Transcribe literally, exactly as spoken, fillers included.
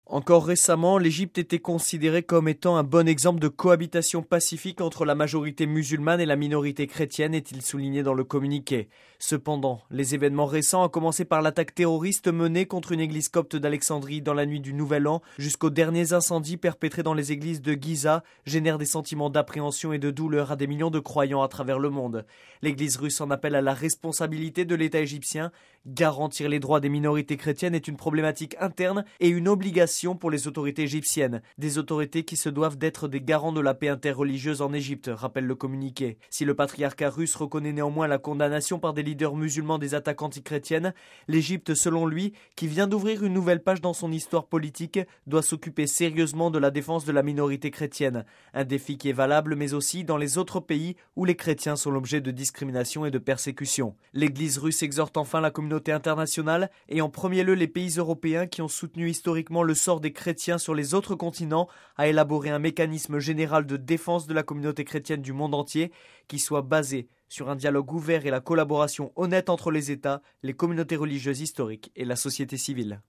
Encore récemment, l'Égypte était considérée comme étant un bon exemple de cohabitation pacifique entre la majorité musulmane et la minorité chrétienne, est-il souligné dans le communiqué. Cependant, les événements récents, à commencer par l'attaque terroriste menée contre une église copte d'Alexandrie dans la nuit du Nouvel An, jusqu'aux derniers incendies perpétrés dans les églises de Giza, génèrent des sentiments d'appréhension et de douleur à des millions de croyants à travers le monde. L'Église russe en appelle à la responsabilité de l'État égyptien. Garantir les droits des minorités chrétiennes est une problématique interne et une obligation pour les autorités égyptiennes, des autorités qui se doivent d'être des garants de la paix interreligieuse en Égypte, rappelle le communiqué. Si le patriarcat russe reconnaît néanmoins la condamnation par des leaders musulmans des attaques antichrétiennes, l'Égypte, selon lui, qui vient d'ouvrir une nouvelle page dans son histoire politique, doit s'occuper sérieusement de la défense de la minorité chrétienne. Un défi qui est valable, mais aussi dans les autres pays où les chrétiens sont l'objet de discrimination et de persécution. L'Église russe exhorte enfin la communauté internationale, et en premier lieu les pays européens qui ont soutenu historiquement le sort des chrétiens sur les autres continents, à élaborer un mécanisme général de défense de la communauté chrétienne du monde entier qui soit basé sur un dialogue ouvert et la collaboration honnête entre les États, les communautés religieuses historiques et la société civile.